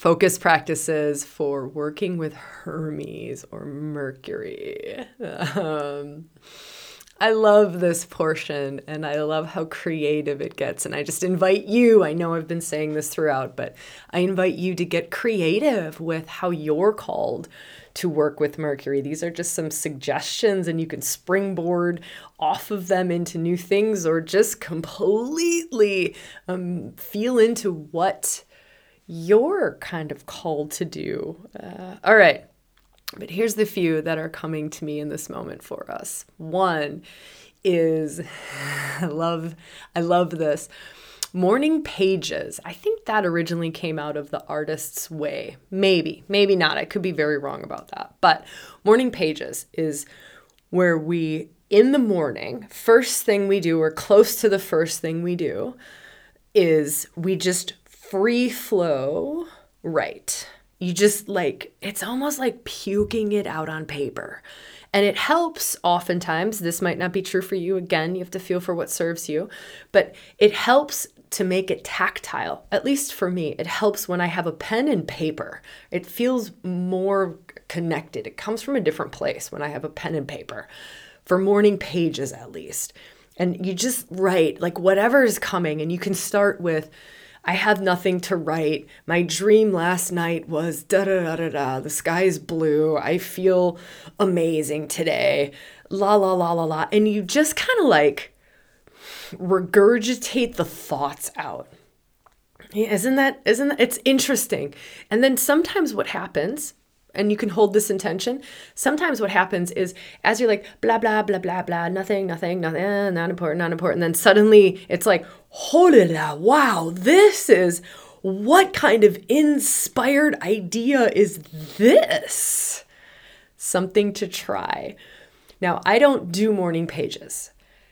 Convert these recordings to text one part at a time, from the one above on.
focus practices for working with Hermes or Mercury. I love this portion and I love how creative it gets. And I just invite you, I know I've been saying this throughout, but I invite you to get creative with how you're called to work with Mercury. These are just some suggestions and you can springboard off of them into new things or just completely feel into what you're kind of called to do. All right. But here's the few that are coming to me in this moment for us. One is, I love this, morning pages. I think that originally came out of the Artist's Way. Maybe not. I could be very wrong about that. But morning pages is where we, in the morning, first thing we do, or close to the first thing we do, is we just free flow write. You just it's almost like puking it out on paper. And it helps oftentimes, this might not be true for you. Again, you have to feel for what serves you, but it helps to make it tactile. At least for me, it helps when I have a pen and paper. It feels more connected. It comes from a different place when I have a pen and paper, for morning pages at least. And you just write whatever is coming, and you can start with, I have nothing to write. My dream last night was da da da da da. The sky is blue. I feel amazing today. La la la la la. And you just kind of regurgitate the thoughts out. Yeah, isn't that it's interesting. And then sometimes what happens, and you can hold this intention. Sometimes what happens is as you're blah, blah, blah, blah, blah, nothing, not important. Then suddenly it's hola, wow, this is, what kind of inspired idea is this? Something to try. Now, I don't do morning pages.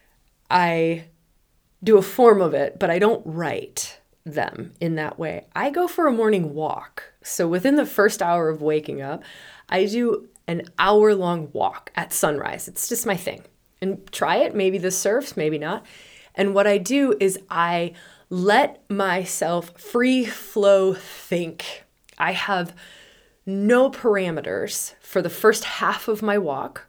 I do a form of it, but I don't write them in that way. I go for a morning walk. So within the first hour of waking up, I do an hour-long walk at sunrise. It's just my thing. And try it. Maybe this serves, maybe not. And what I do is I let myself free flow think. I have no parameters for the first half of my walk.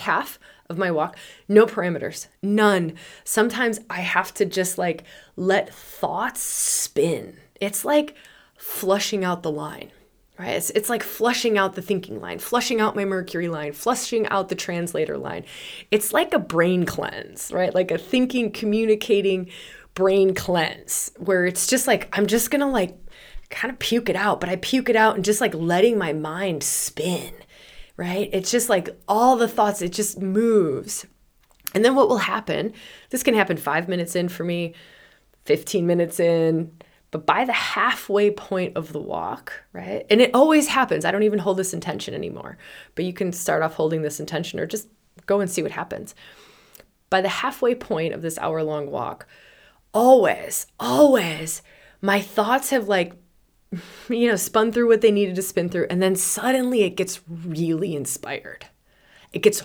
No parameters, none. Sometimes I have to just let thoughts spin. It's like flushing out the line, right? It's like flushing out the thinking line, flushing out my Mercury line, flushing out the translator line. It's like a brain cleanse, right? Like a thinking, communicating brain cleanse, where it's just I'm just gonna kind of puke it out, but I puke it out and just letting my mind spin. Right? It's just all the thoughts, it just moves. And then what will happen, this can happen 5 minutes in for me, 15 minutes in, but by the halfway point of the walk, right? And it always happens. I don't even hold this intention anymore, but you can start off holding this intention or just go and see what happens. By the halfway point of this hour-long walk, always, my thoughts have spun through what they needed to spin through. And then suddenly it gets really inspired. This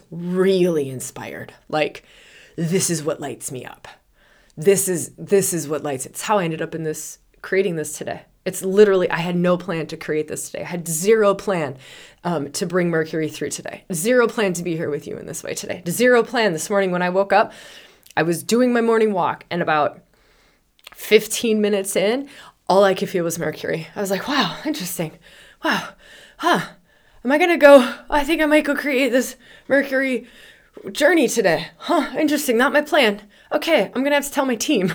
is what lights me up. This is what lights. It's how I ended up creating this today. It's literally, I had no plan to create this today. I had zero plan to bring Mercury through today. Zero plan to be here with you in this way today. Zero plan. This morning when I woke up, I was doing my morning walk, and about 15 minutes in, all I could feel was Mercury. I was wow, interesting. Wow, am I gonna go? I think I might go create this Mercury journey today. Interesting, not my plan. Okay, I'm gonna have to tell my team.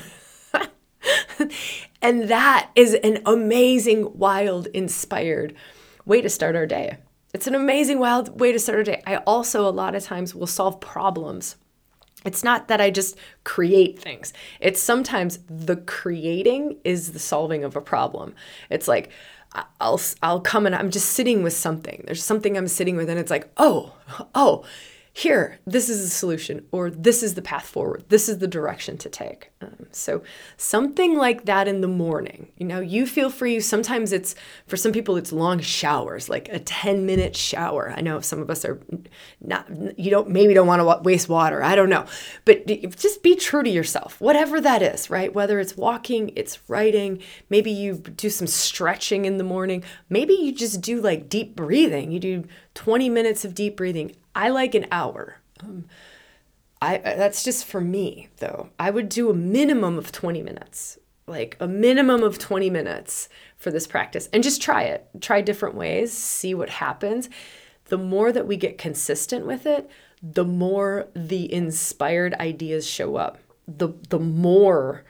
And that is an amazing, wild, inspired way to start our day. It's an amazing, wild way to start our day. I also, a lot of times, will solve problems. It's not that I just create things. It's sometimes the creating is the solving of a problem. It's I'll come and I'm just sitting with something. There's something I'm sitting with, and it's oh, here, this is the solution, or this is the path forward. This is the direction to take. So something like that in the morning, you feel free. Sometimes for some people, it's long showers, like a 10-minute shower. I know some of us are maybe don't want to waste water. I don't know, but just be true to yourself, whatever that is, right? Whether it's walking, it's writing, maybe you do some stretching in the morning. Maybe you just do like deep breathing. You do 20 minutes of deep breathing. I like an hour. That's just for me, though. I would do a minimum of 20 minutes, like a minimum of 20 minutes for this practice, and just try it. Try different ways, see what happens. The more that we get consistent with it, the more the inspired ideas show up. The more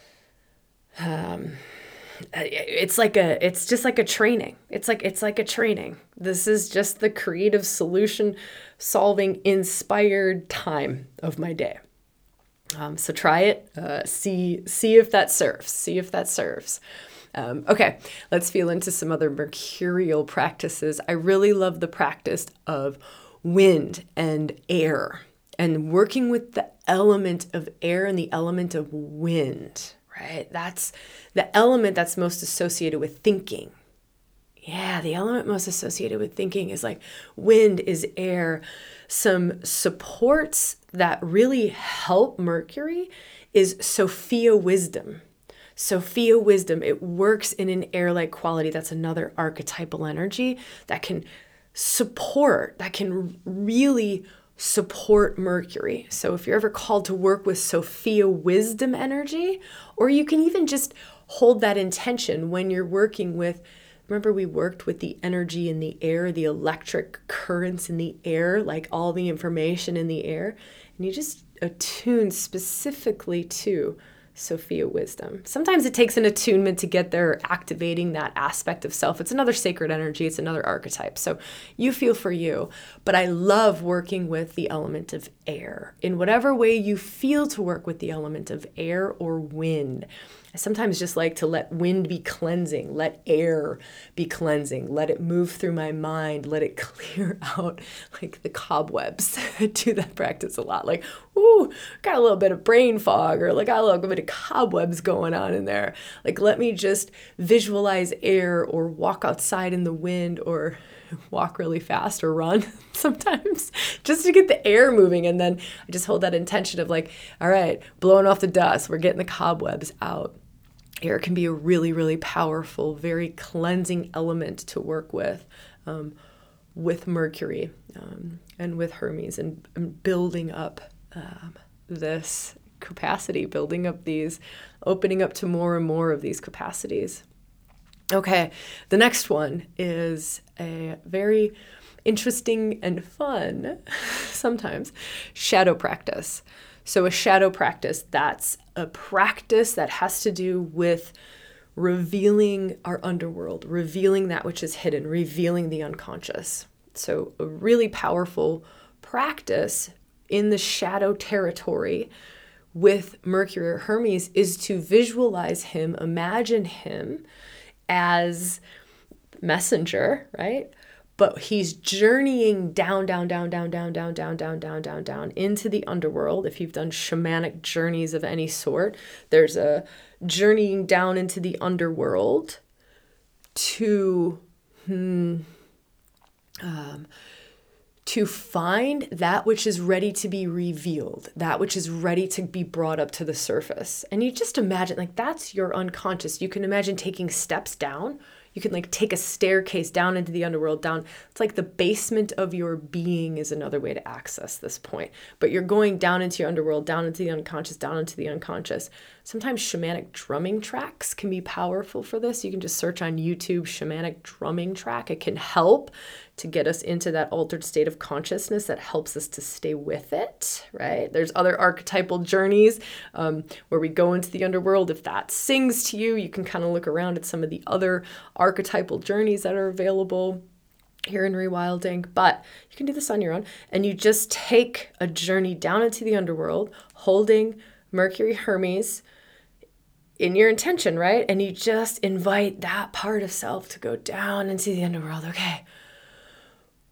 it's just like a training. It's like a training. This is just the creative solution solving inspired time of my day. So try it, see if that serves. Okay, let's feel into some other mercurial practices. I really love the practice of wind and air and working with the element of air and the element of wind. Right? That's the element that's most associated with thinking. Yeah, the element most associated with thinking is like wind, is air. Some supports that really help Mercury is Sophia wisdom. Sophia wisdom, it works in an air-like quality. That's another archetypal energy that can really support Mercury. So if you're ever called to work with Sophia wisdom energy, or you can even just hold that intention when you're working with, remember we worked with the energy in the air, the electric currents in the air, like all the information in the air, and you just attune specifically to Sophia wisdom. Sometimes it takes an attunement to get there, activating that aspect of self. It's another sacred energy. It's another archetype. So you feel for you. But I love working with the element of air in whatever way you feel to work with the element of air or wind. I sometimes just like to let wind be cleansing, let air be cleansing, let it move through my mind, let it clear out like the cobwebs. I do that practice a lot. Like, ooh, got a little bit of brain fog, or like got a little bit of cobwebs going on in there. Like, let me just visualize air or walk outside in the wind or walk really fast or run sometimes just to get the air moving. And then I just hold that intention of like, all right, blowing off the dust. We're getting the cobwebs out. Air can be a really, really powerful, very cleansing element to work with Mercury and with Hermes, and building up this capacity, building up these, opening up to more and more of these capacities. Okay, the next one is a very interesting and fun, sometimes, shadow practice. So a shadow practice, that's a practice that has to do with revealing our underworld, revealing that which is hidden, revealing the unconscious. So a really powerful practice in the shadow territory with Mercury or Hermes is to visualize him, imagine him as messenger, right? But he's journeying down into the underworld. If you've done shamanic journeys of any sort, there's a journeying down into the underworld to find that which is ready to be revealed, that which is ready to be brought up to the surface. And you just imagine, like, that's your unconscious. You can imagine taking steps down. You can like take a staircase down into the underworld, down. It's like the basement of your being is another way to access this point. But you're going down into your underworld, down into the unconscious, down into the unconscious. Sometimes shamanic drumming tracks can be powerful for this. You can just search on YouTube, shamanic drumming track. It can help to get us into that altered state of consciousness that helps us to stay with it, right? There's other archetypal journeys where we go into the underworld. If that sings to you, you can kind of look around at some of the other archetypal journeys that are available here in Rewilding, but you can do this on your own. And you just take a journey down into the underworld, holding Mercury, Hermes in your intention, right? And you just invite that part of self to go down into the underworld. Okay.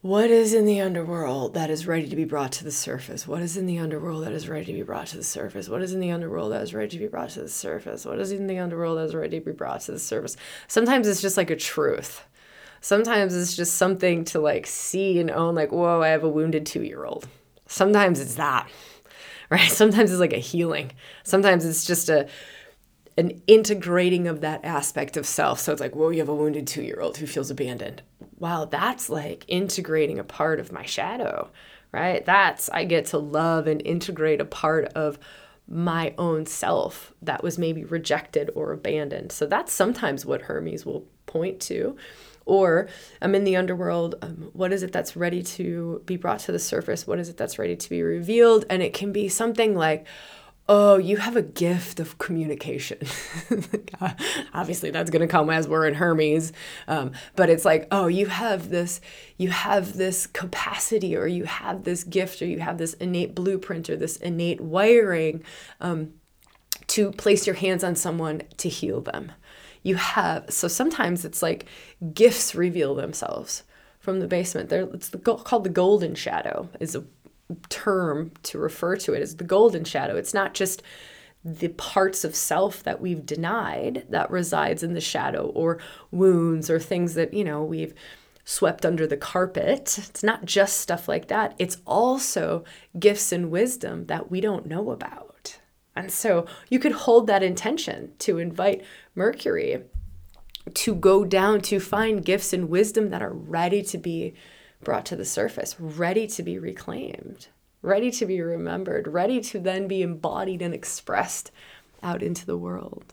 what is in the underworld that is ready to be brought to the surface? What is in the underworld that is ready to be brought to the surface? What is in the underworld that is ready to be brought to the surface? What is in the underworld that is ready to be brought to the surface? Sometimes it's just like a truth. Sometimes it's just something to like see and own, like, whoa, I have a wounded 2-year-old. Sometimes it's that, right? Sometimes it's like a healing. Sometimes it's just an integrating of that aspect of self. So it's like, whoa, you have a wounded 2-year-old who feels abandoned. Wow, that's like integrating a part of my shadow, right? I get to love and integrate a part of my own self that was maybe rejected or abandoned. So that's sometimes what Hermes will point to. Or I'm in the underworld. What is it that's ready to be brought to the surface? What is it that's ready to be revealed? And it can be something like, oh, you have a gift of communication. Obviously, that's going to come as we're in Hermes. But it's like, oh, you have this capacity, or you have this gift, or you have this innate blueprint, or this innate wiring to place your hands on someone to heal them. So sometimes it's like gifts reveal themselves from the basement. It's called the golden shadow, is a term to refer to it as the golden shadow. It's not just the parts of self that we've denied that resides in the shadow, or wounds, or things that, we've swept under the carpet. It's not just stuff like that. It's also gifts and wisdom that we don't know about. And so you could hold that intention to invite Mercury to go down to find gifts and wisdom that are ready to be brought to the surface, ready to be reclaimed, ready to be remembered, ready to then be embodied and expressed out into the world.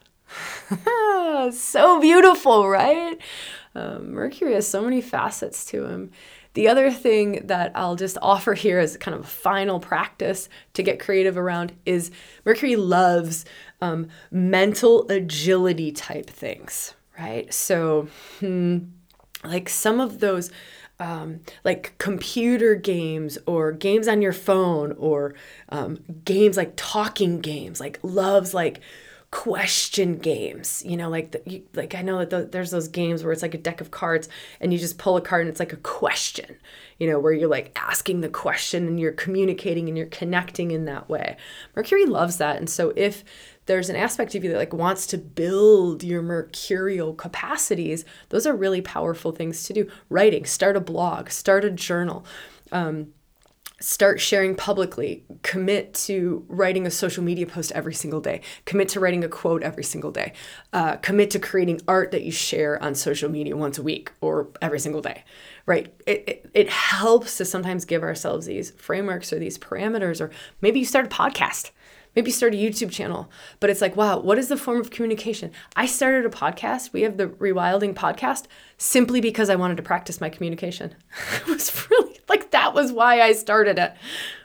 So beautiful, right? Mercury has so many facets to him. The other thing that I'll just offer here as kind of a final practice to get creative around is Mercury loves mental agility type things, right? So like some of those like computer games, or games on your phone, or games like talking games, like loves like question games, like I know that there's those games where it's like a deck of cards and you just pull a card and it's like a question, where you're like asking the question and you're communicating and you're connecting in that way. Mercury loves that. And so if there's an aspect of you that like wants to build your mercurial capacities, those are really powerful things to do. Writing, start a blog, start a journal, start sharing publicly, commit to writing a social media post every single day, commit to writing a quote every single day, commit to creating art that you share on social media once a week or every single day, right? It helps to sometimes give ourselves these frameworks or these parameters, or maybe you start a podcast. Maybe start a YouTube channel, but it's like, wow, what is the form of communication? I started a podcast. We have the Rewilding podcast simply because I wanted to practice my communication. It was really like, that was why I started it.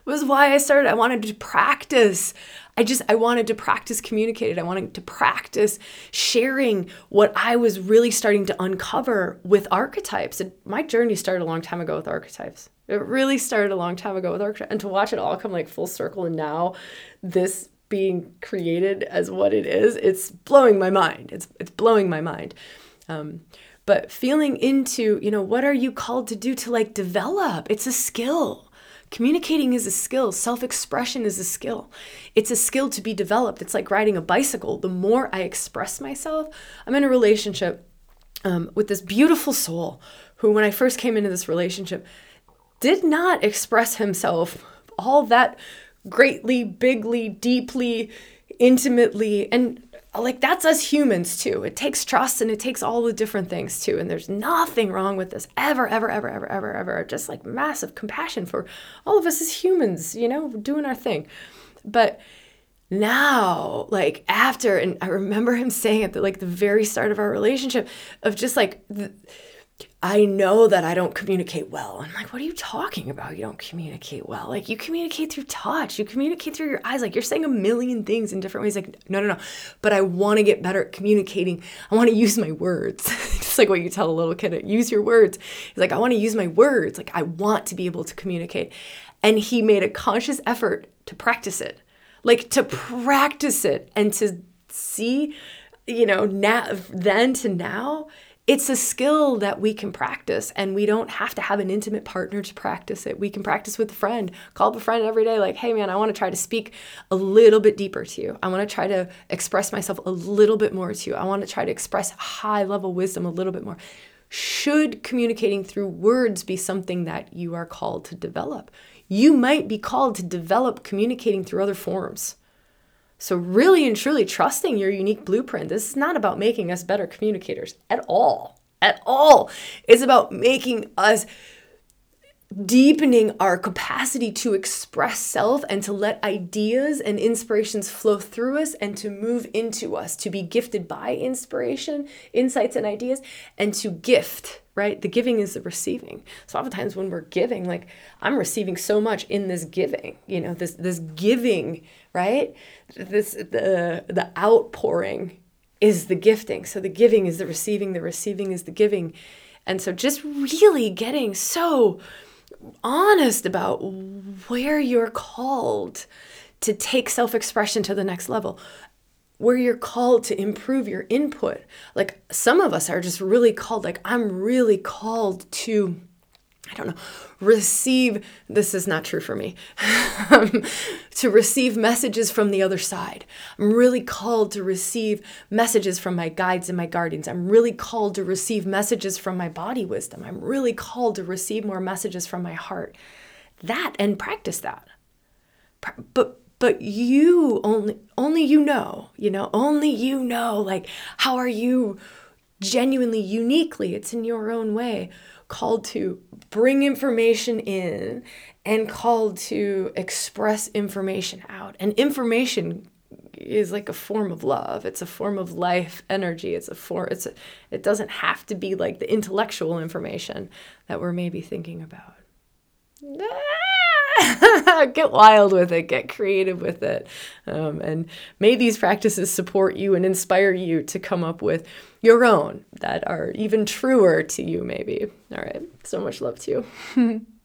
I wanted to practice. I wanted to practice communicating. I wanted to practice sharing what I was really starting to uncover with archetypes. And my journey started a long time ago with archetypes. It really started a long time ago with archetypes. And to watch it all come like full circle, and now this being created as what it is, it's blowing my mind. It's blowing my mind. But feeling into, what are you called to do to like develop? It's a skill. Communicating is a skill. Self-expression is a skill. It's a skill to be developed. It's like riding a bicycle. The more I express myself, I'm in a relationship with this beautiful soul who, when I first came into this relationship, did not express himself all that greatly, bigly, deeply, intimately. And like, that's us humans too. It takes trust and it takes all the different things too. And there's nothing wrong with this ever, ever, ever, ever, ever, ever. Just like massive compassion for all of us as humans, doing our thing. But now, like after, and I remember him saying at the very start of our relationship, of just like, I know that I don't communicate well. I'm like, what are you talking about? You don't communicate well. Like, you communicate through touch. You communicate through your eyes. Like, you're saying a million things in different ways. Like, no. But I want to get better at communicating. I want to use my words. Just like what you tell a little kid, use your words. He's like, I want to use my words. Like, I want to be able to communicate. And he made a conscious effort to practice it. Like, to practice it and to see, now, then to now, it's a skill that we can practice, and we don't have to have an intimate partner to practice it. We can practice with a friend. Call up a friend every day like, hey man, I want to try to speak a little bit deeper to you. I want to try to express myself a little bit more to you. I want to try to express high level wisdom a little bit more. Should communicating through words be something that you are called to develop? You might be called to develop communicating through other forms. So really and truly trusting your unique blueprint. This is not about making us better communicators at all. At all. It's about making us deepening our capacity to express self and to let ideas and inspirations flow through us and to move into us, to be gifted by inspiration, insights, and ideas, and to gift, right? The giving is the receiving. So oftentimes when we're giving, like I'm receiving so much in this giving, this giving, right? The outpouring is the gifting. So the giving is the receiving is the giving. And so just really getting so honest about where you're called to take self-expression to the next level, where you're called to improve your input. Like some of us are just really called, like I'm really called to, receive, this is not true for me, to receive messages from the other side. I'm really called to receive messages from my guides and my guardians. I'm really called to receive messages from my body wisdom. I'm really called to receive more messages from my heart. That, and practice that. But you only you know, like how are you genuinely, uniquely, it's in your own way, called to bring information in and called to express information out. And information is like a form of love. It's a form of life energy. It doesn't have to be like the intellectual information that we're maybe thinking about. Get wild with it, get creative with it. And may these practices support you and inspire you to come up with your own that are even truer to you, maybe. All right. So much love to you.